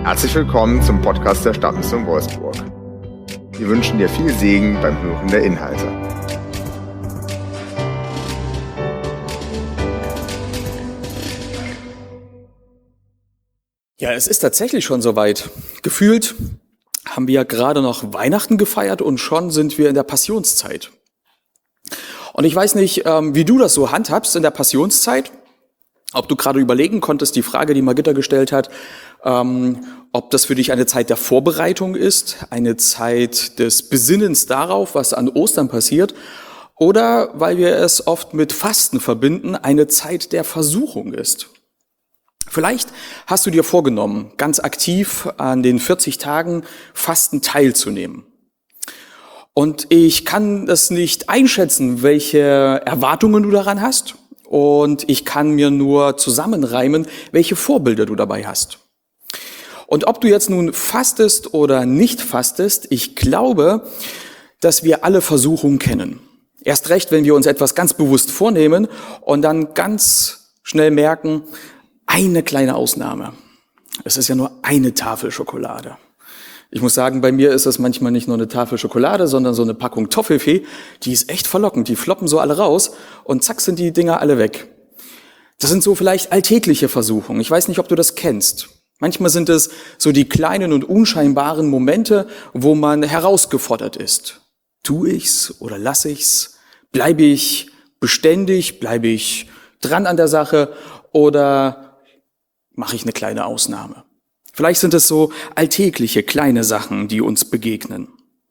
Herzlich willkommen zum Podcast der Stadtmission Wolfsburg. Wir wünschen dir viel Segen beim Hören der Inhalte. Ja, es ist tatsächlich schon soweit. Gefühlt haben wir ja gerade noch Weihnachten gefeiert und schon sind wir in der Passionszeit. Und ich weiß nicht, wie du das so handhabst in der Passionszeit. Ob du gerade überlegen konntest, die Frage, die Margitta gestellt hat, ob das für dich eine Zeit der Vorbereitung ist, eine Zeit des Besinnens darauf, was an Ostern passiert, oder weil wir es oft mit Fasten verbinden, eine Zeit der Versuchung ist. Vielleicht hast du dir vorgenommen, ganz aktiv an den 40 Tagen Fasten teilzunehmen. Und ich kann das nicht einschätzen, welche Erwartungen du daran hast. Und ich kann mir nur zusammenreimen, welche Vorbilder du dabei hast. Und ob du jetzt nun fastest oder nicht fastest, ich glaube, dass wir alle Versuchungen kennen. Erst recht, wenn wir uns etwas ganz bewusst vornehmen und dann ganz schnell merken, eine kleine Ausnahme. Es ist ja nur eine Tafel Schokolade. Ich muss sagen, bei mir ist es manchmal nicht nur eine Tafel Schokolade, sondern so eine Packung Toffifee. Die ist echt verlockend. Die floppen so alle raus und zack sind die Dinger alle weg. Das sind so vielleicht alltägliche Versuchungen. Ich weiß nicht, ob du das kennst. Manchmal sind es so die kleinen und unscheinbaren Momente, wo man herausgefordert ist. Tue ich's oder lasse ich's? Bleibe ich beständig? Bleibe ich dran an der Sache? Oder mache ich eine kleine Ausnahme? Vielleicht sind es so alltägliche, kleine Sachen, die uns begegnen.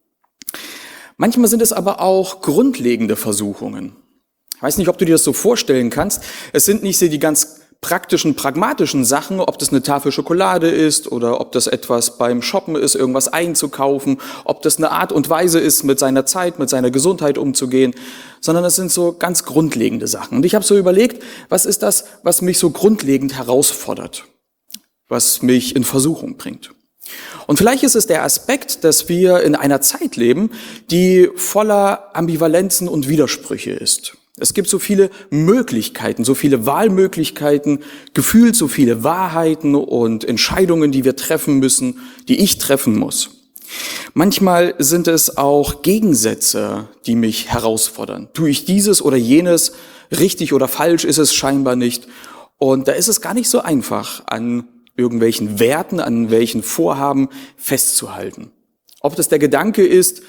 Manchmal sind es aber auch grundlegende Versuchungen. Ich weiß nicht, ob du dir das so vorstellen kannst. Es sind nicht so die ganz praktischen, pragmatischen Sachen, ob das eine Tafel Schokolade ist oder ob das etwas beim Shoppen ist, irgendwas einzukaufen, ob das eine Art und Weise ist, mit seiner Zeit, mit seiner Gesundheit umzugehen, sondern es sind so ganz grundlegende Sachen. Und ich habe so überlegt, was ist das, was mich so grundlegend herausfordert, was mich in Versuchung bringt. Und vielleicht ist es der Aspekt, dass wir in einer Zeit leben, die voller Ambivalenzen und Widersprüche ist. Es gibt so viele Möglichkeiten, so viele Wahlmöglichkeiten, gefühlt so viele Wahrheiten und Entscheidungen, die wir treffen müssen, die ich treffen muss. Manchmal sind es auch Gegensätze, die mich herausfordern. Tue ich dieses oder jenes, richtig oder falsch ist es scheinbar nicht. Und da ist es gar nicht so einfach, an irgendwelchen Werten, an welchen Vorhaben festzuhalten. Ob das der Gedanke ist,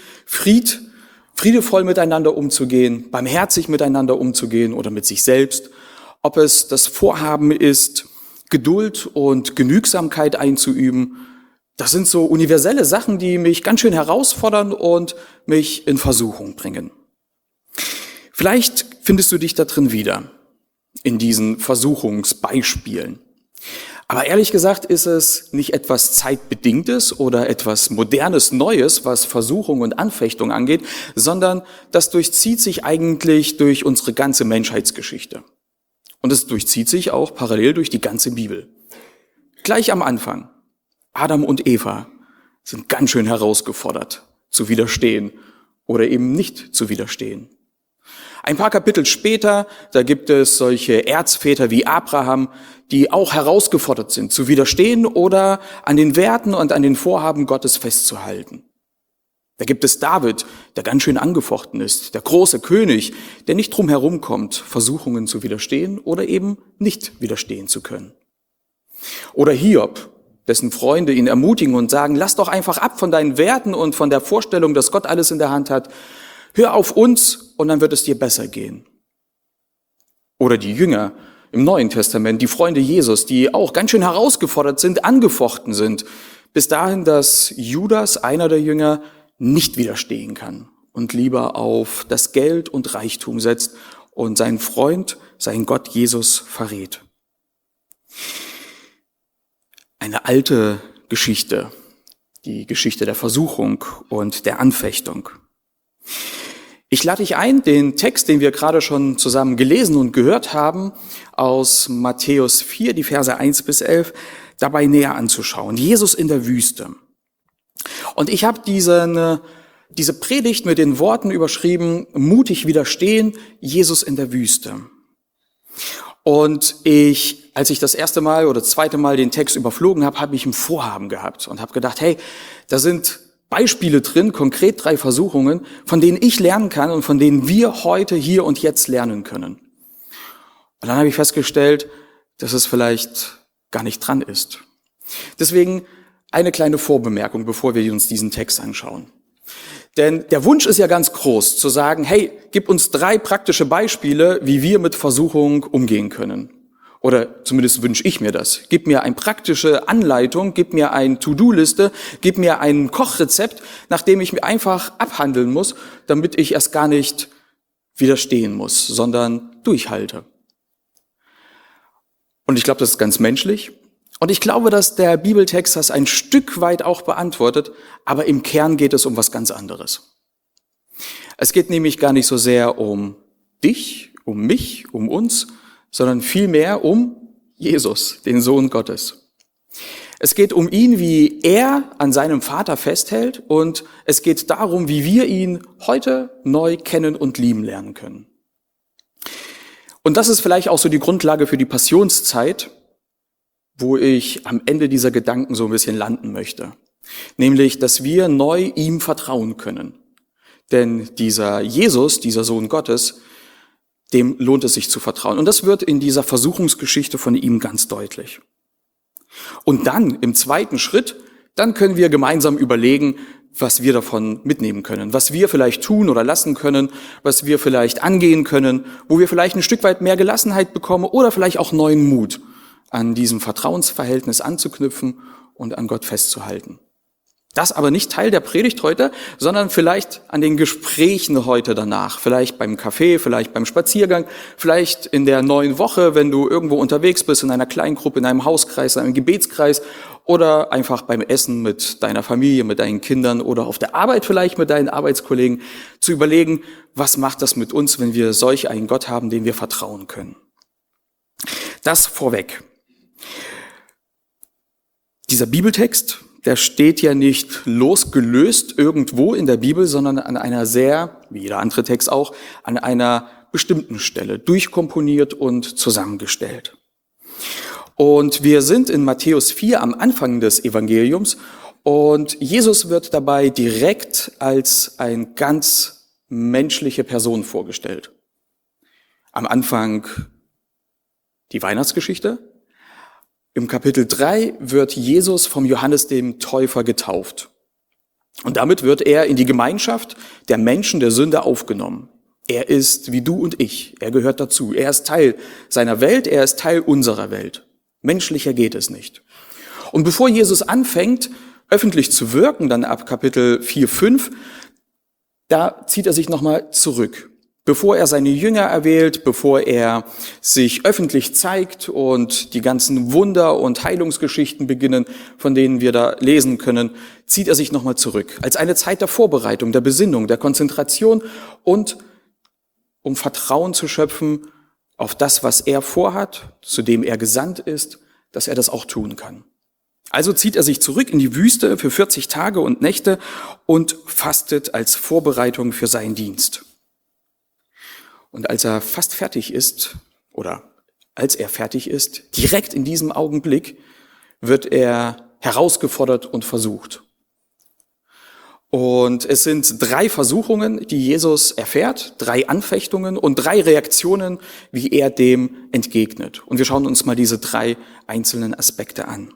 friedevoll miteinander umzugehen, barmherzig miteinander umzugehen oder mit sich selbst. Ob es das Vorhaben ist, Geduld und Genügsamkeit einzuüben. Das sind so universelle Sachen, die mich ganz schön herausfordern und mich in Versuchung bringen. Vielleicht findest du dich da drin wieder, in diesen Versuchungsbeispielen. Aber ehrlich gesagt ist es nicht etwas Zeitbedingtes oder etwas Modernes, Neues, was Versuchung und Anfechtung angeht, sondern das durchzieht sich eigentlich durch unsere ganze Menschheitsgeschichte. Und es durchzieht sich auch parallel durch die ganze Bibel. Gleich am Anfang, Adam und Eva sind ganz schön herausgefordert, zu widerstehen oder eben nicht zu widerstehen. Ein paar Kapitel später, da gibt es solche Erzväter wie Abraham, die auch herausgefordert sind, zu widerstehen oder an den Werten und an den Vorhaben Gottes festzuhalten. Da gibt es David, der ganz schön angefochten ist, der große König, der nicht drum herum kommt, Versuchungen zu widerstehen oder eben nicht widerstehen zu können. Oder Hiob, dessen Freunde ihn ermutigen und sagen, lass doch einfach ab von deinen Werten und von der Vorstellung, dass Gott alles in der Hand hat. Hör auf uns und dann wird es dir besser gehen. Oder die Jünger im Neuen Testament, die Freunde Jesus, die auch ganz schön herausgefordert sind, angefochten sind, bis dahin, dass Judas, einer der Jünger, nicht widerstehen kann und lieber auf das Geld und Reichtum setzt und seinen Freund, seinen Gott Jesus verrät. Eine alte Geschichte, die Geschichte der Versuchung und der Anfechtung. Ich lade dich ein, den Text, den wir gerade schon zusammen gelesen und gehört haben, aus Matthäus 4, die Verse 1 bis 11, dabei näher anzuschauen. Jesus in der Wüste. Und ich habe diese Predigt mit den Worten überschrieben, mutig widerstehen, Jesus in der Wüste. Und ich als ich das erste Mal oder zweite Mal den Text überflogen habe, habe ich ein Vorhaben gehabt und habe gedacht, hey, da sind Beispiele drin, konkret 3 Versuchungen, von denen ich lernen kann und von denen wir heute, hier und jetzt lernen können. Und dann habe ich festgestellt, dass es vielleicht gar nicht dran ist. Deswegen eine kleine Vorbemerkung, bevor wir uns diesen Text anschauen. Denn der Wunsch ist ja ganz groß, zu sagen, hey, gib uns 3 praktische Beispiele, wie wir mit Versuchung umgehen können. Oder zumindest wünsche ich mir das. Gib mir eine praktische Anleitung, gib mir eine To-Do-Liste, gib mir ein Kochrezept, nach dem ich mir einfach abhandeln muss, damit ich erst gar nicht widerstehen muss, sondern durchhalte. Und ich glaube, das ist ganz menschlich. Und ich glaube, dass der Bibeltext das ein Stück weit auch beantwortet, aber im Kern geht es um was ganz anderes. Es geht nämlich gar nicht so sehr um dich, um mich, um uns, sondern vielmehr um Jesus, den Sohn Gottes. Es geht um ihn, wie er an seinem Vater festhält, und es geht darum, wie wir ihn heute neu kennen und lieben lernen können. Und das ist vielleicht auch so die Grundlage für die Passionszeit, wo ich am Ende dieser Gedanken so ein bisschen landen möchte. Nämlich, dass wir neu ihm vertrauen können. Denn dieser Jesus, dieser Sohn Gottes, dem lohnt es sich zu vertrauen. Und das wird in dieser Versuchungsgeschichte von ihm ganz deutlich. Und dann im zweiten Schritt, dann können wir gemeinsam überlegen, was wir davon mitnehmen können, was wir vielleicht tun oder lassen können, was wir vielleicht angehen können, wo wir vielleicht ein Stück weit mehr Gelassenheit bekommen oder vielleicht auch neuen Mut, an diesem Vertrauensverhältnis anzuknüpfen und an Gott festzuhalten. Das aber nicht Teil der Predigt heute, sondern vielleicht an den Gesprächen heute danach. Vielleicht beim Kaffee, vielleicht beim Spaziergang, vielleicht in der neuen Woche, wenn du irgendwo unterwegs bist, in einer Kleingruppe, in einem Hauskreis, in einem Gebetskreis oder einfach beim Essen mit deiner Familie, mit deinen Kindern oder auf der Arbeit vielleicht mit deinen Arbeitskollegen, zu überlegen, was macht das mit uns, wenn wir solch einen Gott haben, dem wir vertrauen können. Das vorweg. Dieser Bibeltext, der steht ja nicht losgelöst irgendwo in der Bibel, sondern an einer sehr, wie jeder andere Text auch, an einer bestimmten Stelle durchkomponiert und zusammengestellt. Und wir sind in Matthäus 4 am Anfang des Evangeliums und Jesus wird dabei direkt als eine ganz menschliche Person vorgestellt. Am Anfang die Weihnachtsgeschichte. Im Kapitel 3 wird Jesus vom Johannes dem Täufer getauft. Und damit wird er in die Gemeinschaft der Menschen, der Sünder aufgenommen. Er ist wie du und ich. Er gehört dazu. Er ist Teil seiner Welt. Er ist Teil unserer Welt. Menschlicher geht es nicht. Und bevor Jesus anfängt, öffentlich zu wirken, dann ab Kapitel 4, 5, da zieht er sich nochmal zurück. Bevor er seine Jünger erwählt, bevor er sich öffentlich zeigt und die ganzen Wunder und Heilungsgeschichten beginnen, von denen wir da lesen können, zieht er sich nochmal zurück. Als eine Zeit der Vorbereitung, der Besinnung, der Konzentration und um Vertrauen zu schöpfen auf das, was er vorhat, zu dem er gesandt ist, dass er das auch tun kann. Also zieht er sich zurück in die Wüste für 40 Tage und Nächte und fastet als Vorbereitung für seinen Dienst. Und als er fast fertig ist, oder als er fertig ist, direkt in diesem Augenblick wird er herausgefordert und versucht. Und es sind 3 Versuchungen, die Jesus erfährt, 3 Anfechtungen und 3 Reaktionen, wie er dem entgegnet. Und wir schauen uns mal diese 3 einzelnen Aspekte an.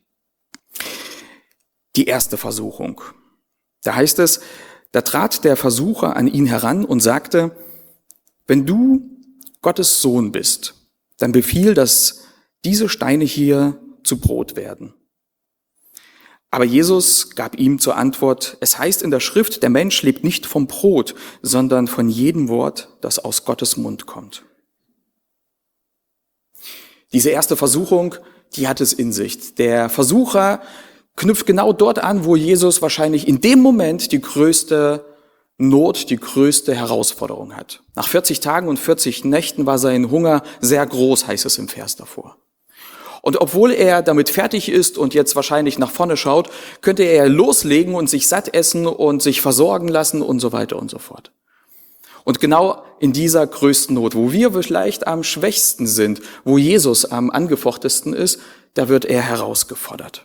Die erste Versuchung. Da heißt es, da trat der Versucher an ihn heran und sagte, wenn du Gottes Sohn bist, dann befiehl, dass diese Steine hier zu Brot werden. Aber Jesus gab ihm zur Antwort, es heißt in der Schrift, der Mensch lebt nicht vom Brot, sondern von jedem Wort, das aus Gottes Mund kommt. Diese erste Versuchung, die hat es in sich. Der Versucher knüpft genau dort an, wo Jesus wahrscheinlich in dem Moment die größte Not, die größte Herausforderung hat. Nach 40 Tagen und 40 Nächten war sein Hunger sehr groß, heißt es im Vers davor. Und obwohl er damit fertig ist und jetzt wahrscheinlich nach vorne schaut, könnte er loslegen und sich satt essen und sich versorgen lassen und so weiter und so fort. Und genau in dieser größten Not, wo wir vielleicht am schwächsten sind, wo Jesus am angefochtesten ist, da wird er herausgefordert.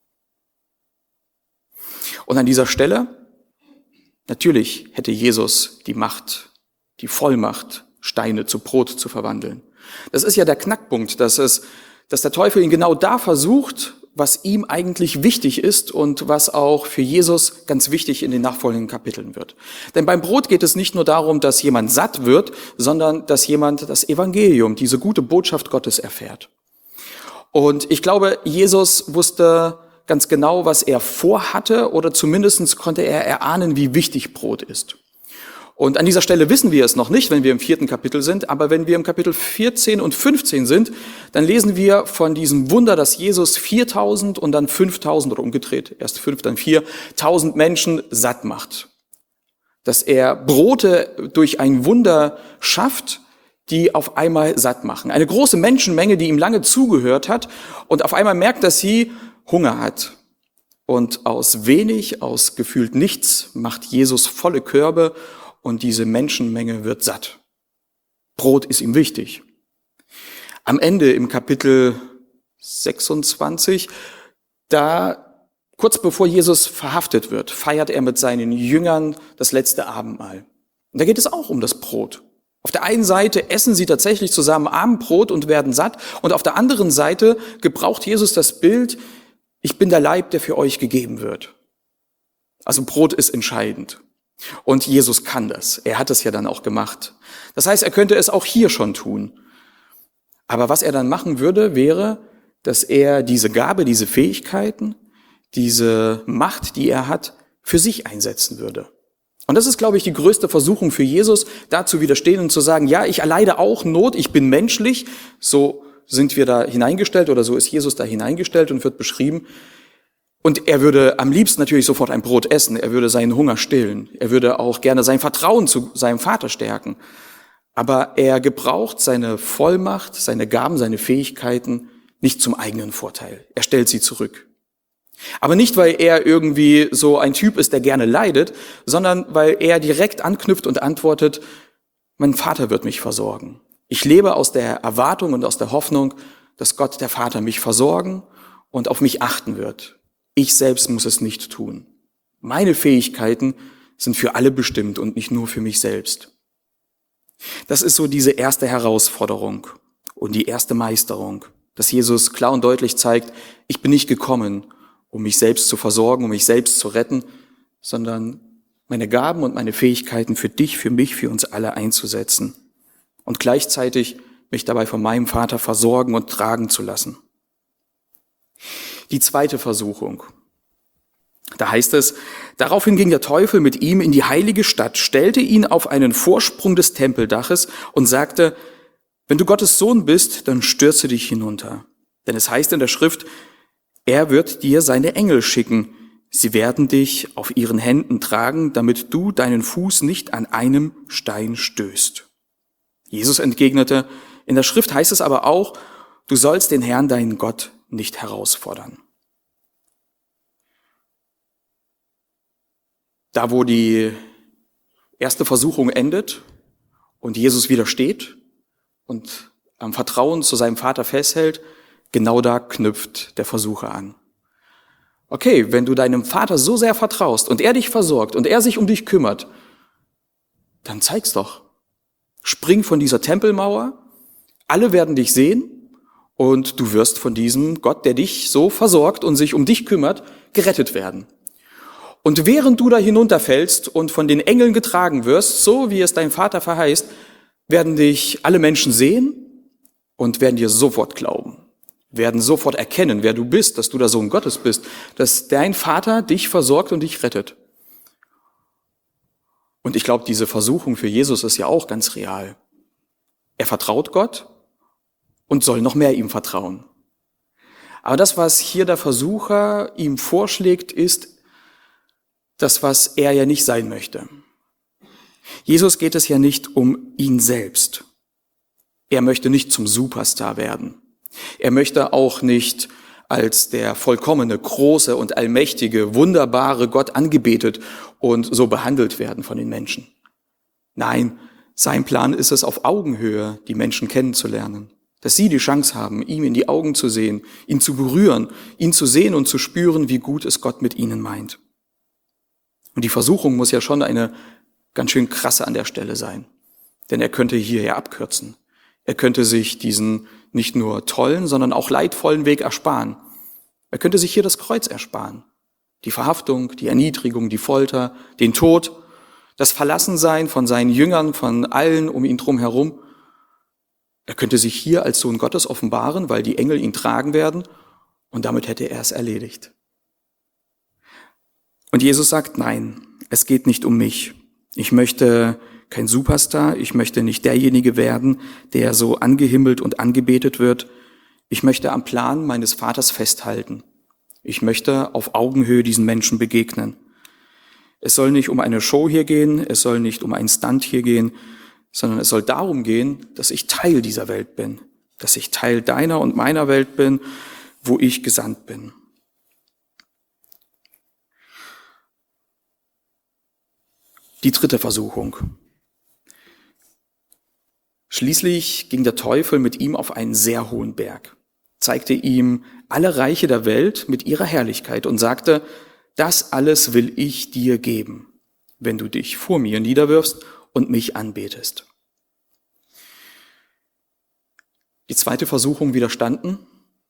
Und an dieser Stelle, natürlich hätte Jesus die Macht, die Vollmacht, Steine zu Brot zu verwandeln. Das ist ja der Knackpunkt, dass der Teufel ihn genau da versucht, was ihm eigentlich wichtig ist und was auch für Jesus ganz wichtig in den nachfolgenden Kapiteln wird. Denn beim Brot geht es nicht nur darum, dass jemand satt wird, sondern dass jemand das Evangelium, diese gute Botschaft Gottes erfährt. Und ich glaube, Jesus wusste ganz genau, was er vorhatte, oder zumindest konnte er erahnen, wie wichtig Brot ist. Und an dieser Stelle wissen wir es noch nicht, wenn wir im 4. Kapitel sind, aber wenn wir im Kapitel 14 und 15 sind, dann lesen wir von diesem Wunder, dass Jesus 4.000 und dann 5.000 oder umgedreht, erst 5, dann 4.000 Menschen satt macht. Dass er Brote durch ein Wunder schafft, die auf einmal satt machen. Eine große Menschenmenge, die ihm lange zugehört hat und auf einmal merkt, dass sie Hunger hat. Und aus wenig, aus gefühlt nichts, macht Jesus volle Körbe und diese Menschenmenge wird satt. Brot ist ihm wichtig. Am Ende im Kapitel 26, da kurz bevor Jesus verhaftet wird, feiert er mit seinen Jüngern das letzte Abendmahl. Und da geht es auch um das Brot. Auf der einen Seite essen sie tatsächlich zusammen Abendbrot und werden satt, und auf der anderen Seite gebraucht Jesus das Bild: Ich bin der Leib, der für euch gegeben wird. Also Brot ist entscheidend. Und Jesus kann das. Er hat es ja dann auch gemacht. Das heißt, er könnte es auch hier schon tun. Aber was er dann machen würde, wäre, dass er diese Gabe, diese Fähigkeiten, diese Macht, die er hat, für sich einsetzen würde. Und das ist, glaube ich, die größte Versuchung für Jesus, da zu widerstehen und zu sagen, ja, ich erleide auch Not, ich bin menschlich, so sind wir da hineingestellt oder so ist Jesus da hineingestellt und wird beschrieben. Und er würde am liebsten natürlich sofort ein Brot essen, er würde seinen Hunger stillen, er würde auch gerne sein Vertrauen zu seinem Vater stärken. Aber er gebraucht seine Vollmacht, seine Gaben, seine Fähigkeiten nicht zum eigenen Vorteil. Er stellt sie zurück. Aber nicht, weil er irgendwie so ein Typ ist, der gerne leidet, sondern weil er direkt anknüpft und antwortet: Mein Vater wird mich versorgen. Ich lebe aus der Erwartung und aus der Hoffnung, dass Gott, der Vater, mich versorgen und auf mich achten wird. Ich selbst muss es nicht tun. Meine Fähigkeiten sind für alle bestimmt und nicht nur für mich selbst. Das ist so diese erste Herausforderung und die erste Meisterung, dass Jesus klar und deutlich zeigt: Ich bin nicht gekommen, um mich selbst zu versorgen, um mich selbst zu retten, sondern meine Gaben und meine Fähigkeiten für dich, für mich, für uns alle einzusetzen und gleichzeitig mich dabei von meinem Vater versorgen und tragen zu lassen. Die zweite Versuchung. Da heißt es: Daraufhin ging der Teufel mit ihm in die heilige Stadt, stellte ihn auf einen Vorsprung des Tempeldaches und sagte: Wenn du Gottes Sohn bist, dann stürze dich hinunter. Denn es heißt in der Schrift: Er wird dir seine Engel schicken. Sie werden dich auf ihren Händen tragen, damit du deinen Fuß nicht an einem Stein stößt. Jesus entgegnete: In der Schrift heißt es aber auch: Du sollst den Herrn, deinen Gott, nicht herausfordern. Da, wo die erste Versuchung endet und Jesus widersteht und am Vertrauen zu seinem Vater festhält, genau da knüpft der Versucher an. Okay, wenn du deinem Vater so sehr vertraust und er dich versorgt und er sich um dich kümmert, dann zeig's doch. Spring von dieser Tempelmauer, alle werden dich sehen und du wirst von diesem Gott, der dich so versorgt und sich um dich kümmert, gerettet werden. Und während du da hinunterfällst und von den Engeln getragen wirst, so wie es dein Vater verheißt, werden dich alle Menschen sehen und werden dir sofort glauben, werden sofort erkennen, wer du bist, dass du der Sohn Gottes bist, dass dein Vater dich versorgt und dich rettet. Und ich glaube, diese Versuchung für Jesus ist ja auch ganz real. Er vertraut Gott und soll noch mehr ihm vertrauen. Aber das, was hier der Versucher ihm vorschlägt, ist das, was er ja nicht sein möchte. Jesus geht es ja nicht um ihn selbst. Er möchte nicht zum Superstar werden. Er möchte auch nicht als der vollkommene, große und allmächtige, wunderbare Gott angebetet und so behandelt werden von den Menschen. Nein, sein Plan ist es, auf Augenhöhe die Menschen kennenzulernen. Dass sie die Chance haben, ihm in die Augen zu sehen, ihn zu berühren, ihn zu sehen und zu spüren, wie gut es Gott mit ihnen meint. Und die Versuchung muss ja schon eine ganz schön krasse an der Stelle sein. Denn er könnte hier ja abkürzen. Er könnte sich diesen nicht nur tollen, sondern auch leidvollen Weg ersparen. Er könnte sich hier das Kreuz ersparen. Die Verhaftung, die Erniedrigung, die Folter, den Tod, das Verlassensein von seinen Jüngern, von allen um ihn drum herum. Er könnte sich hier als Sohn Gottes offenbaren, weil die Engel ihn tragen werden, und damit hätte er es erledigt. Und Jesus sagt, nein, es geht nicht um mich. Ich möchte kein Superstar, ich möchte nicht derjenige werden, der so angehimmelt und angebetet wird. Ich möchte am Plan meines Vaters festhalten. Ich möchte auf Augenhöhe diesen Menschen begegnen. Es soll nicht um eine Show hier gehen, es soll nicht um einen Stunt hier gehen, sondern es soll darum gehen, dass ich Teil dieser Welt bin, dass ich Teil deiner und meiner Welt bin, wo ich gesandt bin. Die dritte Versuchung. Schließlich ging der Teufel mit ihm auf einen sehr hohen Berg, zeigte ihm alle Reiche der Welt mit ihrer Herrlichkeit und sagte, das alles will ich dir geben, wenn du dich vor mir niederwirfst und mich anbetest. Der zweiten Versuchung widerstanden,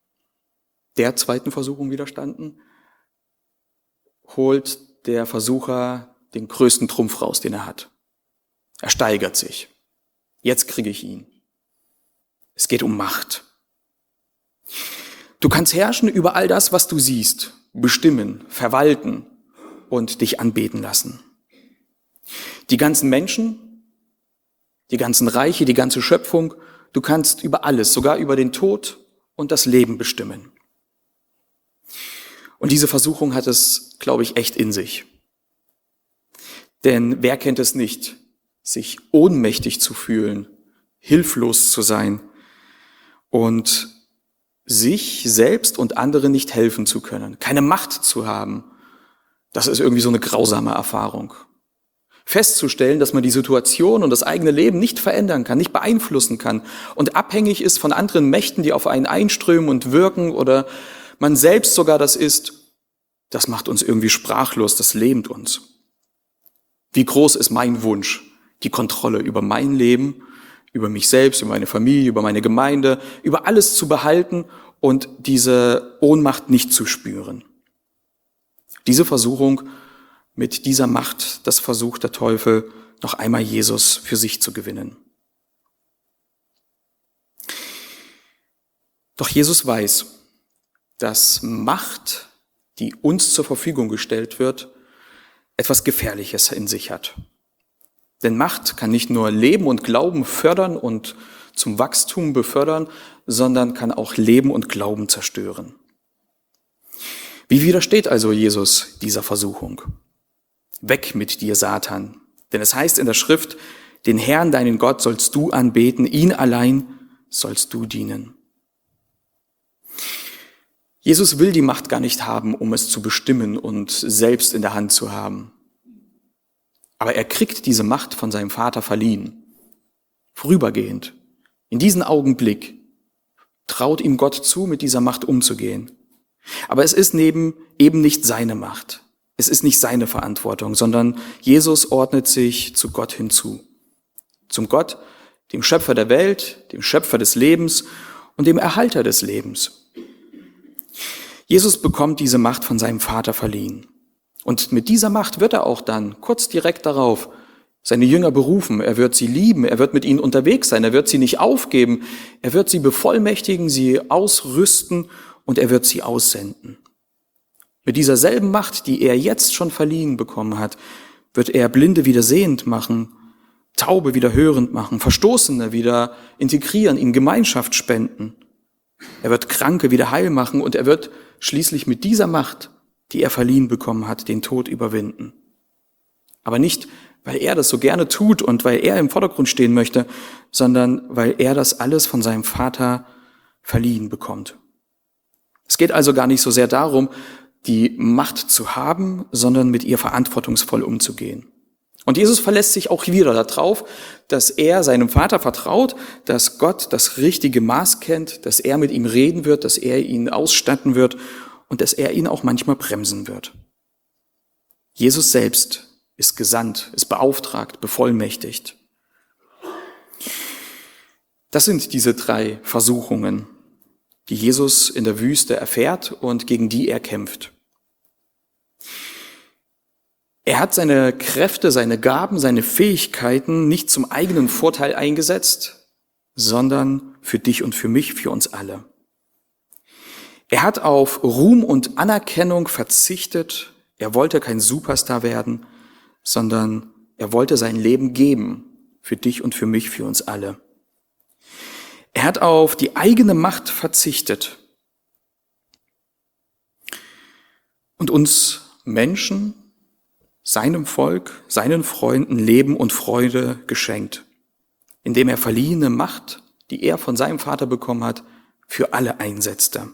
holt der Versucher den größten Trumpf raus, den er hat. Er steigert sich. Jetzt kriege ich ihn. Es geht um Macht. Du kannst herrschen über all das, was du siehst, bestimmen, verwalten und dich anbeten lassen. Die ganzen Menschen, die ganzen Reiche, die ganze Schöpfung, du kannst über alles, sogar über den Tod und das Leben bestimmen. Und diese Versuchung hat es, glaube ich, echt in sich. Denn wer kennt es nicht, sich ohnmächtig zu fühlen, hilflos zu sein und sich selbst und anderen nicht helfen zu können, keine Macht zu haben? Das ist irgendwie so eine grausame Erfahrung. Festzustellen, dass man die Situation und das eigene Leben nicht verändern kann, nicht beeinflussen kann und abhängig ist von anderen Mächten, die auf einen einströmen und wirken oder man selbst sogar das ist, das macht uns irgendwie sprachlos, das lähmt uns. Wie groß ist mein Wunsch, die Kontrolle über mein Leben, über mich selbst, über meine Familie, über meine Gemeinde, über alles zu behalten und diese Ohnmacht nicht zu spüren. Diese Versuchung mit dieser Macht, das versucht der Teufel, noch einmal Jesus für sich zu gewinnen. Doch Jesus weiß, dass Macht, die uns zur Verfügung gestellt wird, etwas Gefährliches in sich hat. Denn Macht kann nicht nur Leben und Glauben fördern und zum Wachstum befördern, sondern kann auch Leben und Glauben zerstören. Wie widersteht also Jesus dieser Versuchung? Weg mit dir, Satan. Denn es heißt in der Schrift, den Herrn, deinen Gott, sollst du anbeten, ihn allein sollst du dienen. Jesus will die Macht gar nicht haben, um es zu bestimmen und selbst in der Hand zu haben. Aber er kriegt diese Macht von seinem Vater verliehen. Vorübergehend. In diesem Augenblick traut ihm Gott zu, mit dieser Macht umzugehen. Aber es ist eben nicht seine Macht. Es ist nicht seine Verantwortung, sondern Jesus ordnet sich zu Gott hinzu. Zum Gott, dem Schöpfer der Welt, dem Schöpfer des Lebens und dem Erhalter des Lebens. Jesus bekommt diese Macht von seinem Vater verliehen. Und mit dieser Macht wird er auch dann, kurz direkt darauf, seine Jünger berufen. Er wird sie lieben, er wird mit ihnen unterwegs sein, er wird sie nicht aufgeben, er wird sie bevollmächtigen, sie ausrüsten und er wird sie aussenden. Mit dieser selben Macht, die er jetzt schon verliehen bekommen hat, wird er Blinde wieder sehend machen, Taube wieder hörend machen, Verstoßene wieder integrieren, ihnen Gemeinschaft spenden. Er wird Kranke wieder heil machen und er wird schließlich mit dieser Macht, die er verliehen bekommen hat, den Tod überwinden. Aber nicht, weil er das so gerne tut und weil er im Vordergrund stehen möchte, sondern weil er das alles von seinem Vater verliehen bekommt. Es geht also gar nicht so sehr darum, die Macht zu haben, sondern mit ihr verantwortungsvoll umzugehen. Und Jesus verlässt sich auch wieder darauf, dass er seinem Vater vertraut, dass Gott das richtige Maß kennt, dass er mit ihm reden wird, dass er ihn ausstatten wird und dass er ihn auch manchmal bremsen wird. Jesus selbst ist gesandt, ist beauftragt, bevollmächtigt. Das sind diese 3 Versuchungen, die Jesus in der Wüste erfährt und gegen die er kämpft. Er hat seine Kräfte, seine Gaben, seine Fähigkeiten nicht zum eigenen Vorteil eingesetzt, sondern für dich und für mich, für uns alle. Er hat auf Ruhm und Anerkennung verzichtet. Er wollte kein Superstar werden, sondern er wollte sein Leben geben, für dich und für mich, für uns alle. Er hat auf die eigene Macht verzichtet und uns Menschen, seinem Volk, seinen Freunden Leben und Freude geschenkt, indem er verliehene Macht, die er von seinem Vater bekommen hat, für alle einsetzte.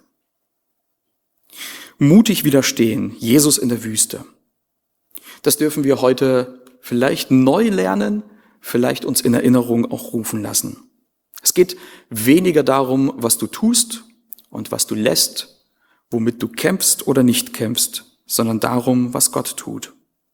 Mutig widerstehen, Jesus in der Wüste. Das dürfen wir heute vielleicht neu lernen, vielleicht uns in Erinnerung auch rufen lassen. Es geht weniger darum, was du tust und was du lässt, womit du kämpfst oder nicht kämpfst, sondern darum, was Gott tut.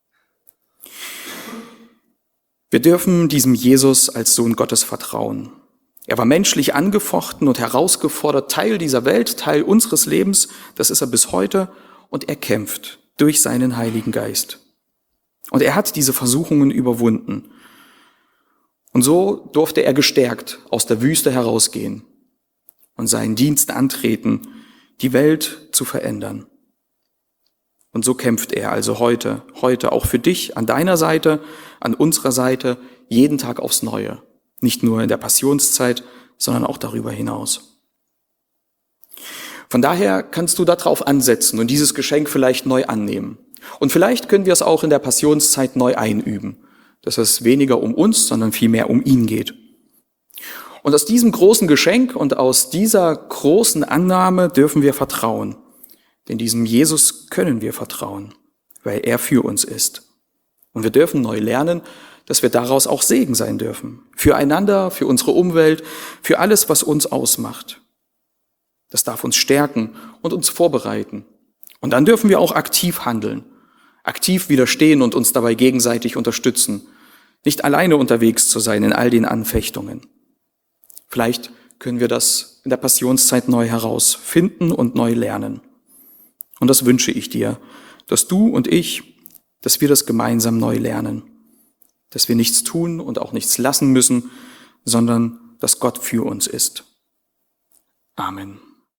Wir dürfen diesem Jesus als Sohn Gottes vertrauen. Er war menschlich angefochten und herausgefordert, Teil dieser Welt, Teil unseres Lebens, das ist er bis heute, und er kämpft durch seinen Heiligen Geist. Und er hat diese Versuchungen überwunden. Und so durfte er gestärkt aus der Wüste herausgehen und seinen Dienst antreten, die Welt zu verändern. Und so kämpft er also heute auch für dich, an deiner Seite, an unserer Seite, jeden Tag aufs Neue. Nicht nur in der Passionszeit, sondern auch darüber hinaus. Von daher kannst du darauf ansetzen und dieses Geschenk vielleicht neu annehmen. Und vielleicht können wir es auch in der Passionszeit neu einüben, dass es weniger um uns, sondern vielmehr um ihn geht. Und aus diesem großen Geschenk und aus dieser großen Annahme dürfen wir vertrauen. Denn diesem Jesus können wir vertrauen, weil er für uns ist. Und wir dürfen neu lernen, dass wir daraus auch Segen sein dürfen. Füreinander, für unsere Umwelt, für alles, was uns ausmacht. Das darf uns stärken und uns vorbereiten. Und dann dürfen wir auch aktiv handeln, aktiv widerstehen und uns dabei gegenseitig unterstützen. Nicht alleine unterwegs zu sein in all den Anfechtungen. Vielleicht können wir das in der Passionszeit neu herausfinden und neu lernen. Und das wünsche ich dir, dass du und ich, dass wir das gemeinsam neu lernen. Dass wir nichts tun und auch nichts lassen müssen, sondern dass Gott für uns ist. Amen.